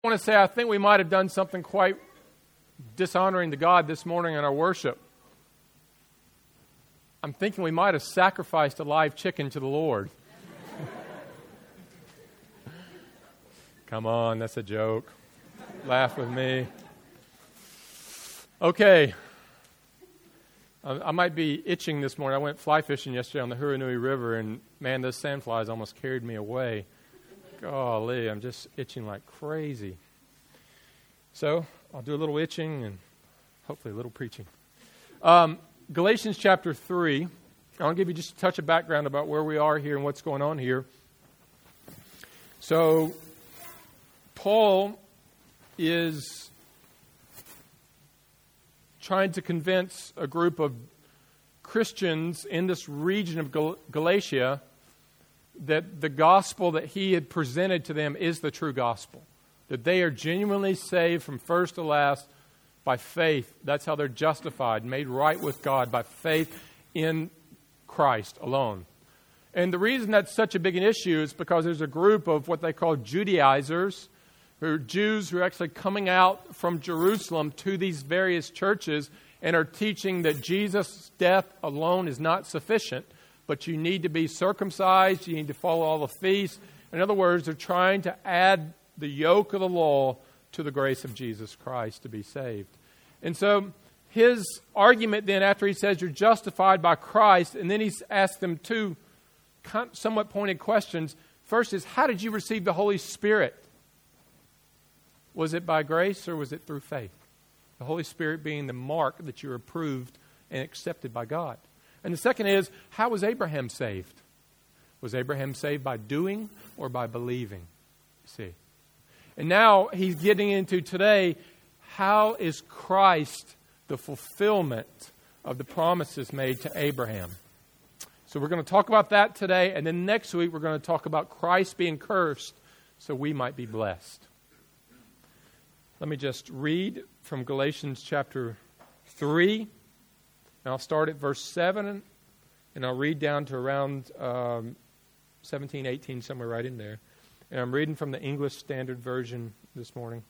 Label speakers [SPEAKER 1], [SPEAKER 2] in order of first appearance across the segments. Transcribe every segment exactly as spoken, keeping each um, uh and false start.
[SPEAKER 1] I want to say I think we might have done something quite dishonoring to God this morning in our worship. I'm thinking we might have sacrificed a live chicken to the Lord. Come on, that's a joke. Laugh with me. Okay. I, I might be itching this morning. I went fly fishing yesterday on the Huranui River, and man, those sandflies almost carried me away. Golly, I'm just itching like crazy. So I'll do a little itching and hopefully a little preaching. Um, Galatians chapter three. I'll give you just a touch of background about where we are here and what's going on here. So Paul is trying to convince a group of Christians in this region of Gal- Galatia that the gospel that he had presented to them is the true gospel. That they are genuinely saved from first to last by faith. That's how they're justified, made right with God by faith in Christ alone. And the reason that's such a big an issue is because there's a group of what they call Judaizers, who are Jews who are actually coming out from Jerusalem to these various churches and are teaching that Jesus' death alone is not sufficient, but you need to be circumcised, you need to follow all the feasts. In other words, they're trying to add the yoke of the law to the grace of Jesus Christ to be saved. And so his argument then, after he says you're justified by Christ, and then he's asked them two somewhat pointed questions. First is, how did you receive the Holy Spirit? Was it by grace or was it through faith? The Holy Spirit being the mark that you're approved and accepted by God. And the second is, how was Abraham saved? Was Abraham saved by doing or by believing? See. And now he's getting into today, how is Christ the fulfillment of the promises made to Abraham? So we're going to talk about that today, and then next week we're going to talk about Christ being cursed so we might be blessed. Let me just read from Galatians chapter three. And I'll start at verse seven, and I'll read down to around um, seventeen, eighteen, somewhere right in there. And I'm reading from the English Standard Version this morning.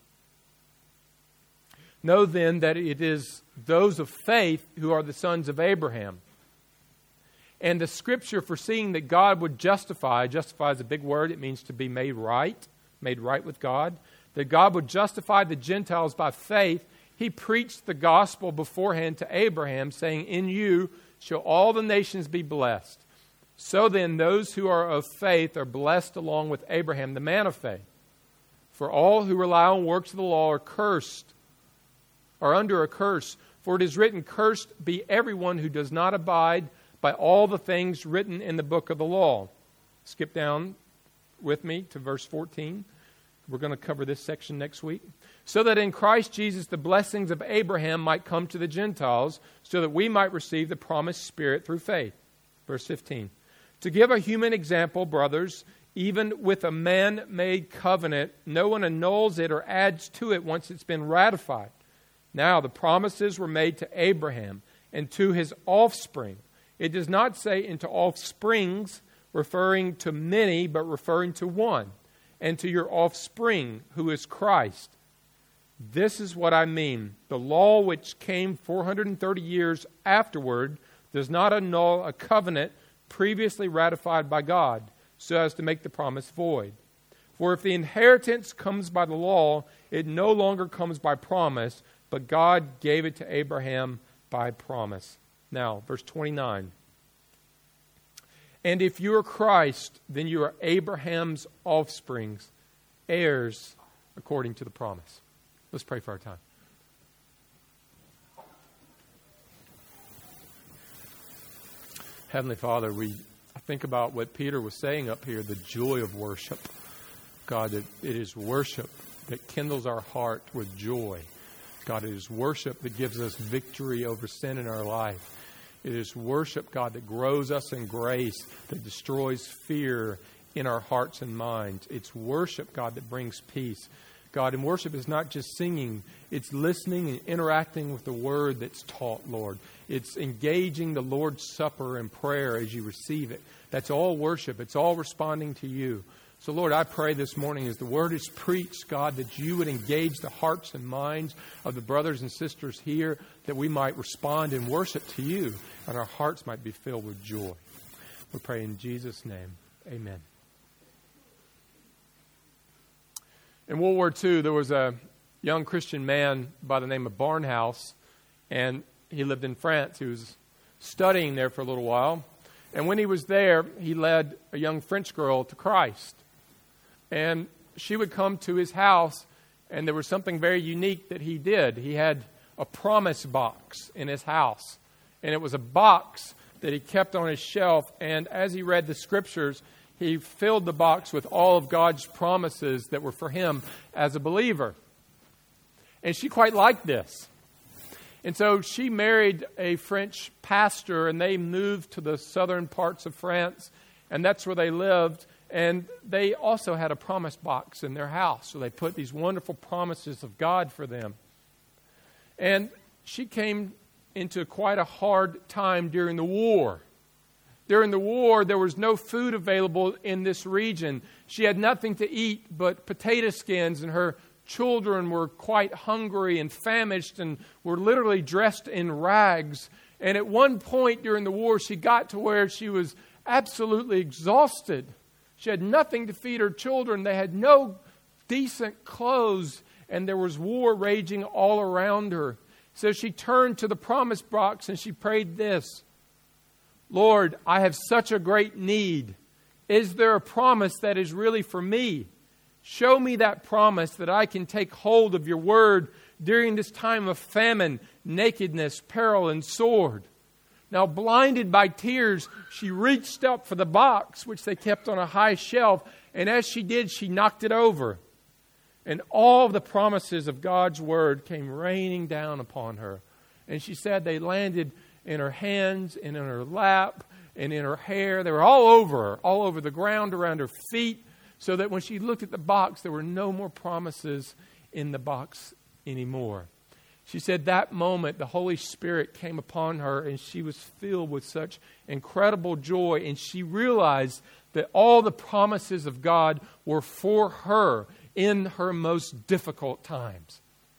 [SPEAKER 1] Know then that it is those of faith who are the sons of Abraham. And the Scripture foreseeing that God would justify, justify is a big word, it means to be made right, made right with God, that God would justify the Gentiles by faith. He preached the gospel beforehand to Abraham, saying, in you shall all the nations be blessed. So then those who are of faith are blessed along with Abraham, the man of faith. For all who rely on works of the law are cursed, are under a curse. For it is written, cursed be everyone who does not abide by all the things written in the book of the law. Skip down with me to verse fourteen. We're going to cover this section next week. So that in Christ Jesus the blessings of Abraham might come to the Gentiles, so that we might receive the promised Spirit through faith. Verse fifteen. To give a human example, brothers, even with a man-made covenant, no one annuls it or adds to it once it's been ratified. Now the promises were made to Abraham and to his offspring. It does not say into offsprings, referring to many, but referring to one, and to your offspring, who is Christ. This is what I mean. The law which came four hundred thirty years afterward does not annul a covenant previously ratified by God, so as to make the promise void. For if the inheritance comes by the law, it no longer comes by promise, but God gave it to Abraham by promise. Now, verse twenty-nine. And if you are Christ, then you are Abraham's offsprings, heirs according to the promise. Let's pray for our time. Heavenly Father, we think about what Peter was saying up here, the joy of worship. God, that it is worship that kindles our heart with joy. God, it is worship that gives us victory over sin in our life. It is worship, God, that grows us in grace, that destroys fear in our hearts and minds. It's worship, God, that brings peace. God, and worship is not just singing. It's listening and interacting with the word that's taught, Lord. It's engaging the Lord's Supper and prayer as you receive it. That's all worship. It's all responding to you. So, Lord, I pray this morning as the word is preached, God, that you would engage the hearts and minds of the brothers and sisters here, that we might respond in worship to you, and our hearts might be filled with joy. We pray in Jesus' name. Amen. In World War Two, there was a young Christian man by the name of Barnhouse, and he lived in France. He was studying there for a little while. And when he was there, he led a young French girl to Christ. And she would come to his house, and there was something very unique that he did. He had a promise box in his house. And it was a box that he kept on his shelf. And as he read the scriptures, he filled the box with all of God's promises that were for him as a believer. And she quite liked this. And so she married a French pastor, and they moved to the southern parts of France, and that's where they lived. And they also had a promise box in their house, so they put these wonderful promises of God for them. And she came into quite a hard time during the war. During the war, there was no food available in this region. She had nothing to eat but potato skins, and her children were quite hungry and famished and were literally dressed in rags. And at one point during the war, she got to where she was absolutely exhausted. She had nothing to feed her children. They had no decent clothes, and there was war raging all around her. So she turned to the promise box and she prayed this: Lord, I have such a great need. Is there a promise that is really for me? Show me that promise that I can take hold of your word during this time of famine, nakedness, peril, and sword. Now, blinded by tears, she reached up for the box, which they kept on a high shelf, and as she did, she knocked it over. And all the promises of God's word came raining down upon her. And she said they landed in her hands and in her lap and in her hair. They were all over her, all over the ground, around her feet, so that when she looked at the box, there were no more promises in the box anymore. She said that moment the Holy Spirit came upon her, and she was filled with such incredible joy, and she realized that all the promises of God were for her in her most difficult times.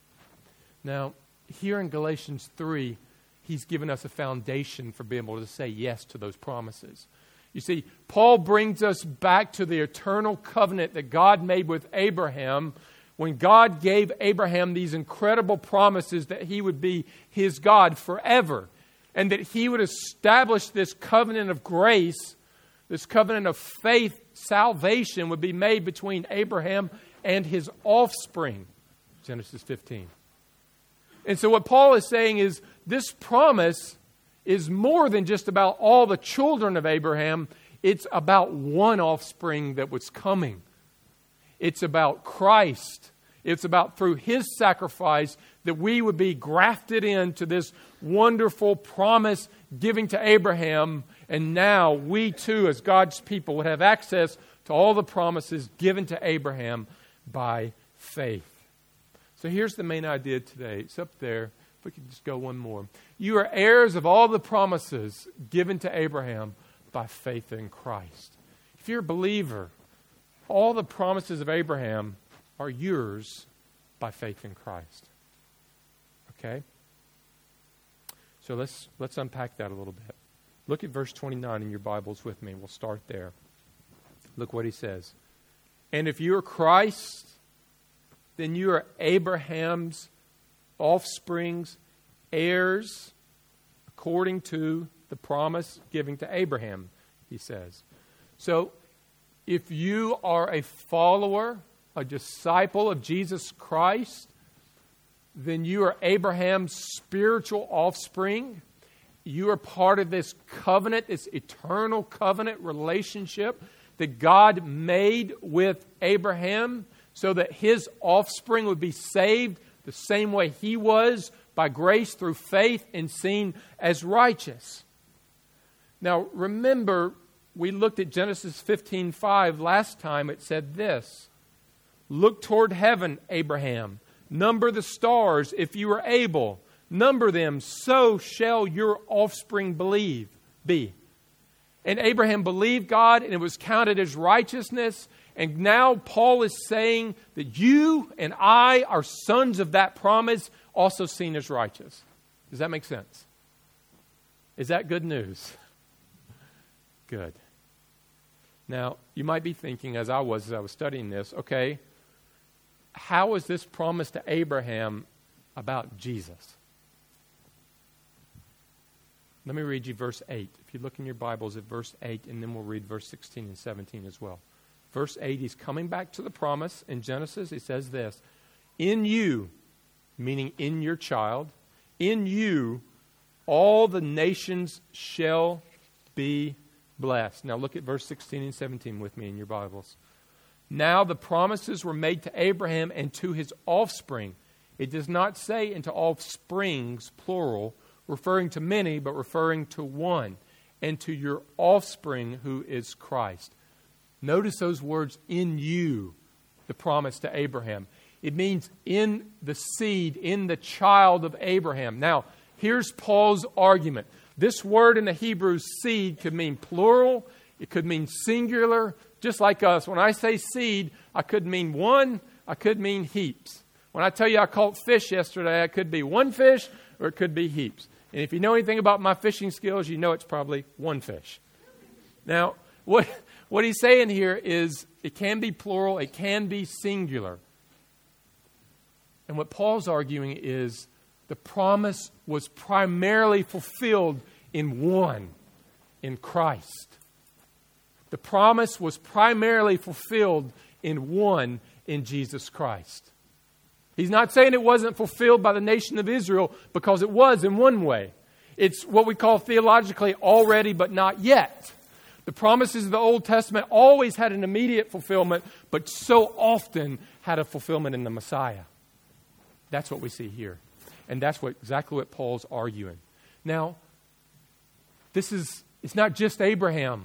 [SPEAKER 1] Now, here in Galatians three, he's given us a foundation for being able to say yes to those promises. You see, Paul brings us back to the eternal covenant that God made with Abraham when God gave Abraham these incredible promises that he would be his God forever, and that he would establish this covenant of grace, this covenant of faith, salvation would be made between Abraham and his offspring. Genesis fifteen. And so what Paul is saying is this promise is more than just about all the children of Abraham. It's about one offspring that was coming. It's about Christ. It's about through his sacrifice that we would be grafted into this wonderful promise given to Abraham. And now we too, as God's people, would have access to all the promises given to Abraham by faith. So here's the main idea today. It's up there. If we could just go one more. You are heirs of all the promises given to Abraham by faith in Christ. If you're a believer, all the promises of Abraham are yours by faith in Christ. Okay? So let's let's unpack that a little bit. Look at verse twenty-nine in your Bibles with me. We'll start there. Look what he says. And if you are Christ, then you are Abraham's offspring's heirs according to the promise given to Abraham, he says. So, if you are a follower, a disciple of Jesus Christ, then you are Abraham's spiritual offspring. You are part of this covenant, this eternal covenant relationship that God made with Abraham so that his offspring would be saved the same way he was, by grace through faith and seen as righteous. Now, remember, we looked at Genesis fifteen five last time. It said this: look toward heaven, Abraham. Number the stars if you are able. Number them, so shall your offspring believe be. And Abraham believed God, and it was counted as righteousness. And now Paul is saying that you and I are sons of that promise, also seen as righteous. Does that make sense? Is that good news? Good. Now, you might be thinking, as I was as I was studying this, okay, how is this promise to Abraham about Jesus? Let me read you verse eight. If you look in your Bibles at verse eight, and then we'll read verse sixteen and seventeen as well. Verse eight, he's coming back to the promise in Genesis. He says this, in you, meaning in your child, in you, all the nations shall be blessed. Now look at verse sixteen and seventeen with me in your Bibles. Now the promises were made to Abraham and to his offspring. It does not say into offsprings, plural, referring to many, but referring to one, and to your offspring who is Christ. Notice those words, in you, the promise to Abraham. It means in the seed, in the child of Abraham. Now, here's Paul's argument. This word in the Hebrew, seed, could mean plural. It could mean singular, just like us. When I say seed, I could mean one, I could mean heaps. When I tell you I caught fish yesterday, it could be one fish or it could be heaps. And if you know anything about my fishing skills, you know it's probably one fish. Now, what... What he's saying here is it can be plural, it can be singular. And what Paul's arguing is the promise was primarily fulfilled in one, in Christ. The promise was primarily fulfilled in one, in Jesus Christ. He's not saying it wasn't fulfilled by the nation of Israel, because it was in one way. It's what we call theologically already but not yet. The promises of the Old Testament always had an immediate fulfillment, but so often had a fulfillment in the Messiah. That's what we see here. And that's what exactly what Paul's arguing. Now, this is, it's not just Abraham.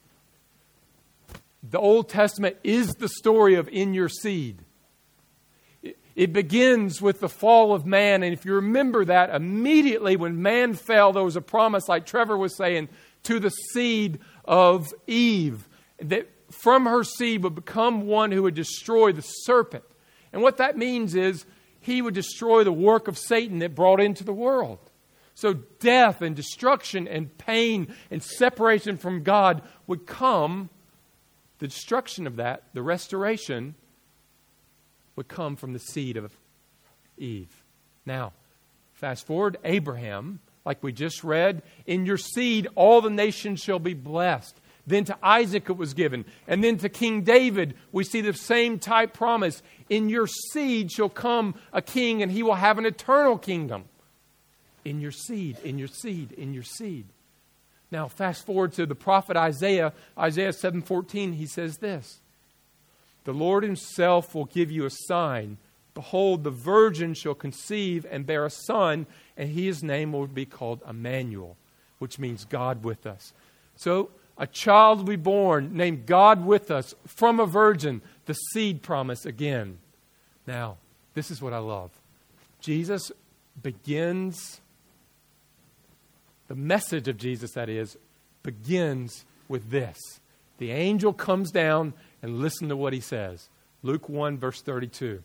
[SPEAKER 1] The Old Testament is the story of in your seed. It, it begins with the fall of man. And if you remember that, immediately when man fell, there was a promise, like Trevor was saying, to the seed of Eve, that from her seed would become one who would destroy the serpent. And what that means is he would destroy the work of Satan that brought into the world. So death and destruction and pain and separation from God would come. The destruction of that, the restoration, would come from the seed of Eve. Now, fast forward, Abraham, like we just read, in your seed all the nations shall be blessed. Then to Isaac it was given. And then to King David we see the same type promise. In your seed shall come a king, and he will have an eternal kingdom. In your seed, in your seed, in your seed. Now fast forward to the prophet Isaiah. Isaiah seven fourteen, he says this. The Lord himself will give you a sign. Behold, the virgin shall conceive and bear a son, and his name will be called Emmanuel, which means God with us. So a child will be born named God with us from a virgin, the seed promise again. Now, this is what I love. Jesus begins, the message of Jesus, that is, begins with this. The angel comes down, and listen to what he says. Luke one, verse thirty-two.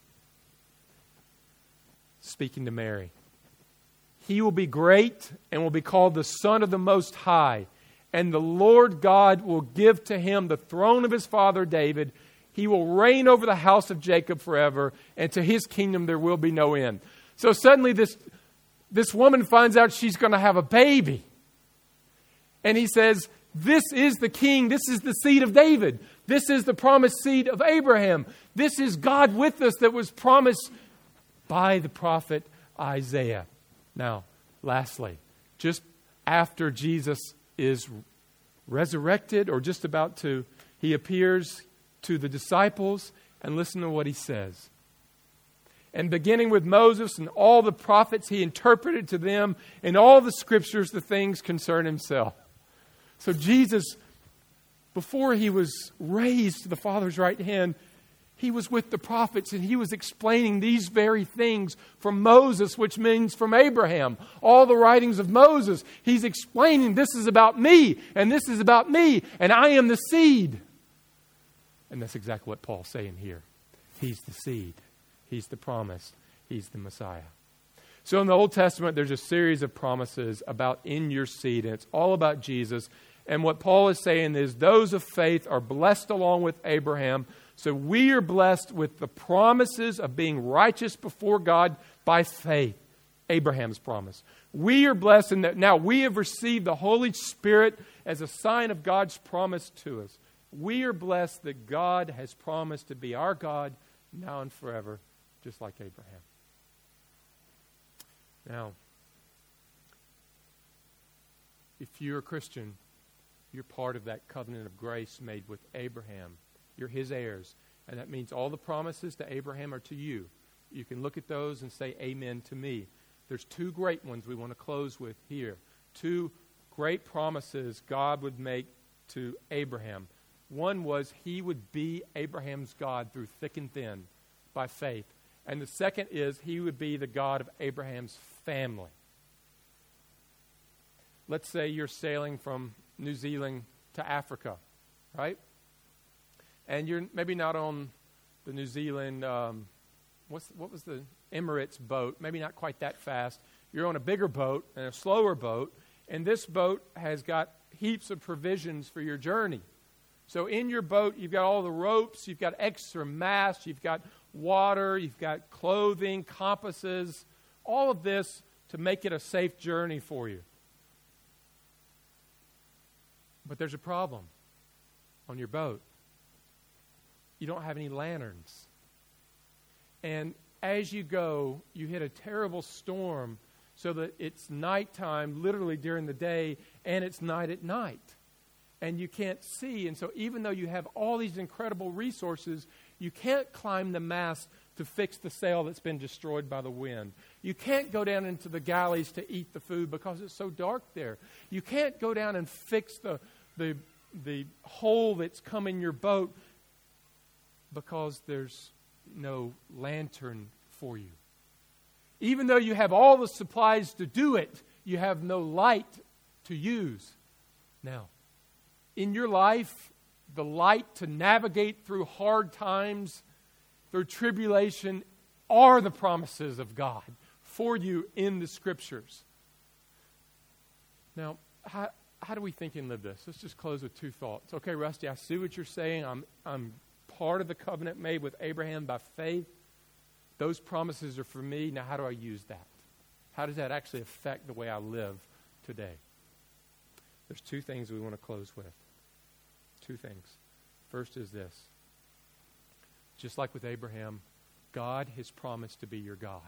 [SPEAKER 1] Speaking to Mary. He will be great and will be called the Son of the Most High. And the Lord God will give to him the throne of his father David. He will reign over the house of Jacob forever, and to his kingdom there will be no end. So suddenly this, this woman finds out she's going to have a baby. And he says, this is the king. This is the seed of David. This is the promised seed of Abraham. This is God with us that was promised by the prophet Isaiah. Now, lastly, just after Jesus is resurrected, or just about to, he appears to the disciples, and listen to what he says. And beginning with Moses and all the prophets, he interpreted to them in all the scriptures the things concern himself. So Jesus, before he was raised to the Father's right hand, he was with the prophets, and he was explaining these very things from Moses, which means from Abraham. All the writings of Moses, he's explaining this is about me, and this is about me, and I am the seed. And that's exactly what Paul's saying here. He's the seed. He's the promise. He's the Messiah. So in the Old Testament, there's a series of promises about in your seed, and it's all about Jesus. And what Paul is saying is those of faith are blessed along with Abraham. So we are blessed with the promises of being righteous before God by faith. Abraham's promise. We are blessed in that now we have received the Holy Spirit as a sign of God's promise to us. We are blessed that God has promised to be our God now and forever, just like Abraham. Now, if you're a Christian, you're part of that covenant of grace made with Abraham. You're his heirs. And that means all the promises to Abraham are to you. You can look at those and say amen to me. There's two great ones we want to close with here. Two great promises God would make to Abraham. One was he would be Abraham's God through thick and thin by faith. And the second is he would be the God of Abraham's family. Let's say you're sailing from New Zealand to Africa, right? And you're maybe not on the New Zealand, um, what's, what was the Emirates boat, maybe not quite that fast. You're on a bigger boat and a slower boat, and this boat has got heaps of provisions for your journey. So in your boat, you've got all the ropes, you've got extra masts, you've got water, you've got clothing, compasses, all of this to make it a safe journey for you. But there's a problem on your boat. You don't have any lanterns. And as you go, you hit a terrible storm so that it's nighttime literally during the day and it's night at night. And you can't see. And so even though you have all these incredible resources, you can't climb the mast to fix the sail that's been destroyed by the wind. You can't go down into the galleys to eat the food because it's so dark there. You can't go down and fix the the the hole that's come in your boat because there's no lantern for you. Even though you have all the supplies to do it, you have no light to use. Now, in your life, the light to navigate through hard times, through tribulation, are the promises of God for you in the Scriptures. Now, how, how do we think and live this? Let's just close with two thoughts. Okay, Rusty, I see what you're saying. I'm, I'm part of the covenant made with Abraham by faith. Those promises are for me. Now, how do I use that? How does that actually affect the way I live today? There's two things we want to close with. Two things. First is this. Just like with Abraham, God has promised to be your God.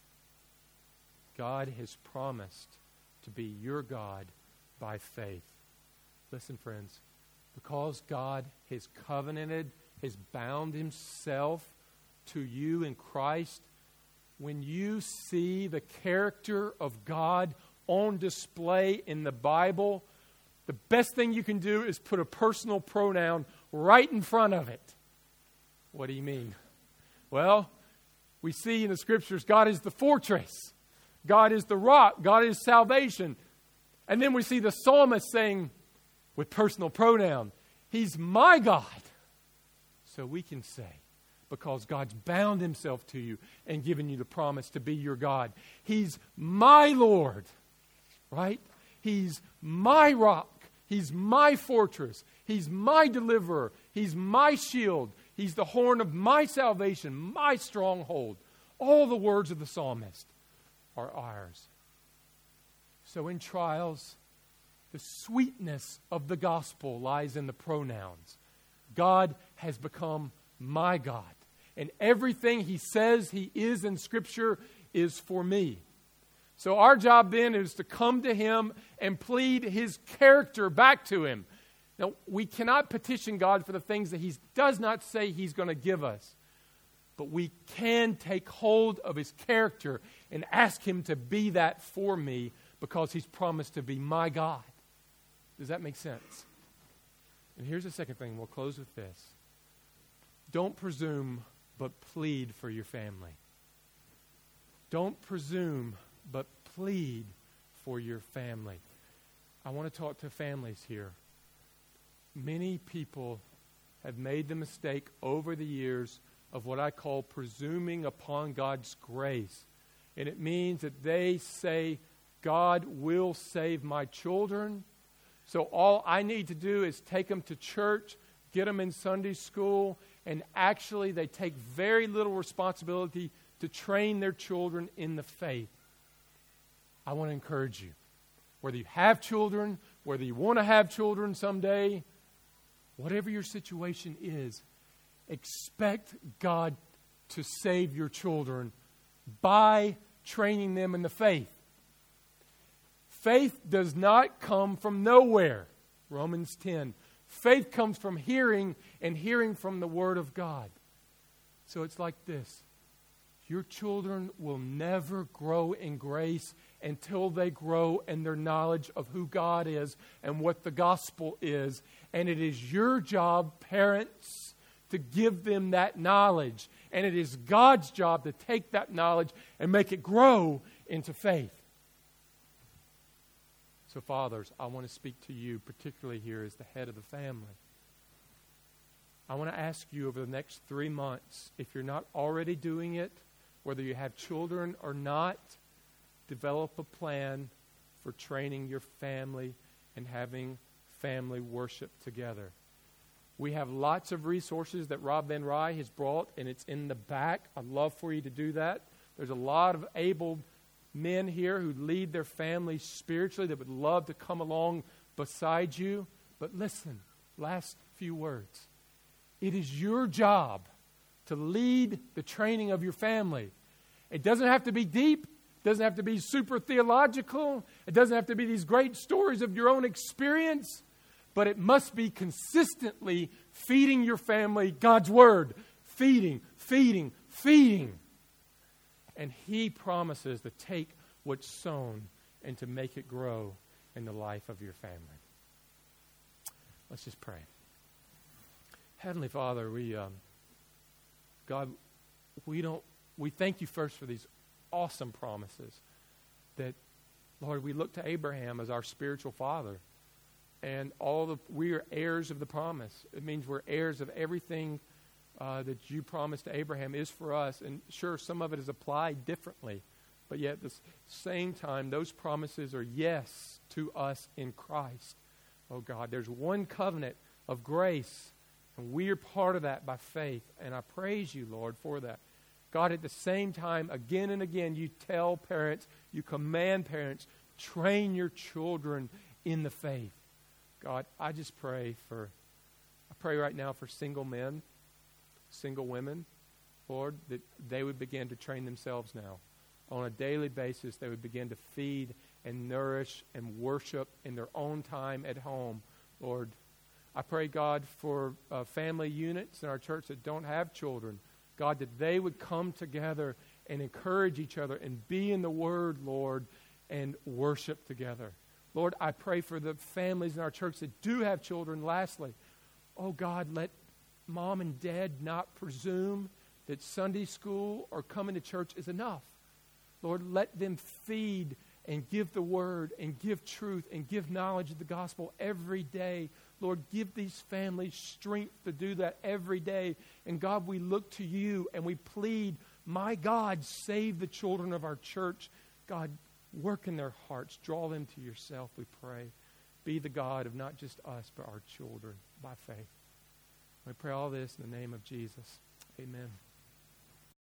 [SPEAKER 1] God has promised to be your God by faith. Listen, friends, because God has covenanted, has bound himself to you in Christ, when you see the character of God on display in the Bible, the best thing you can do is put a personal pronoun right in front of it. What do you mean? Well, we see in the Scriptures God is the fortress. God is the rock. God is salvation. And then we see the psalmist saying with personal pronoun, He's my God. So we can say, because God's bound himself to you and given you the promise to be your God, He's my Lord, right? He's my rock. He's my fortress. He's my deliverer. He's my shield. He's the horn of my salvation, my stronghold. All the words of the psalmist are ours. So in trials, the sweetness of the gospel lies in the pronouns. God has become my God. And everything He says He is in Scripture is for me. So our job then is to come to Him and plead His character back to Him. Now, we cannot petition God for the things that He does not say He's going to give us. But we can take hold of His character and ask Him to be that for me because He's promised to be my God. Does that make sense? And here's the second thing. We'll close with this. Don't presume, but plead for your family. Don't presume, but plead for your family. I want to talk to families here. Many people have made the mistake over the years of what I call presuming upon God's grace. And it means that they say, God will save my children. So all I need to do is take them to church, get them in Sunday school, and actually they take very little responsibility to train their children in the faith. I want to encourage you. Whether you have children, whether you want to have children someday, whatever your situation is, expect God to save your children by training them in the faith. Faith does not come from nowhere. Romans ten. Faith comes from hearing, and hearing from the Word of God. So it's like this. Your children will never grow in grace until they grow in their knowledge of who God is and what the gospel is. And it is your job, parents, to give them that knowledge. And it is God's job to take that knowledge and make it grow into faith. So, fathers, I want to speak to you, particularly here as the head of the family. I want to ask you over the next three months, if you're not already doing it, whether you have children or not, develop a plan for training your family and having family worship together. We have lots of resources that Rob Van Rye has brought, and it's in the back. I'd love for you to do that. There's a lot of able men here who lead their families spiritually that would love to come along beside you. But listen, last few words. It is your job to lead the training of your family. It doesn't have to be deep. It doesn't have to be super theological. It doesn't have to be these great stories of your own experience. But it must be consistently feeding your family God's Word. Feeding, feeding, feeding. And He promises to take what's sown and to make it grow in the life of your family. Let's just pray. Heavenly Father, we, um, God, we don't, we thank you first for these awesome promises that, Lord, we look to Abraham as our spiritual father, and all the we are heirs of the promise. It means we're heirs of everything uh, that you promised to Abraham is for us. And sure, some of it is applied differently, but yet at the same time, those promises are yes to us in Christ. Oh God, there's one covenant of grace, and we are part of that by faith. And I praise you, Lord, for that. God, at the same time, again and again, you tell parents, you command parents, train your children in the faith. God, I just pray for, I pray right now for single men, single women, Lord, that they would begin to train themselves now. On a daily basis, they would begin to feed and nourish and worship in their own time at home, Lord. I pray, God, for uh, family units in our church that don't have children. God, that they would come together and encourage each other and be in the Word, Lord, and worship together. Lord, I pray for the families in our church that do have children. Lastly, oh God, let mom and dad not presume that Sunday school or coming to church is enough. Lord, let them feed and give the Word and give truth and give knowledge of the gospel every day. Lord, give these families strength to do that every day. And God, we look to you and we plead, my God, save the children of our church. God, work in their hearts. Draw them to yourself, we pray. Be the God of not just us, but our children by faith. We pray all this in the name of Jesus. Amen.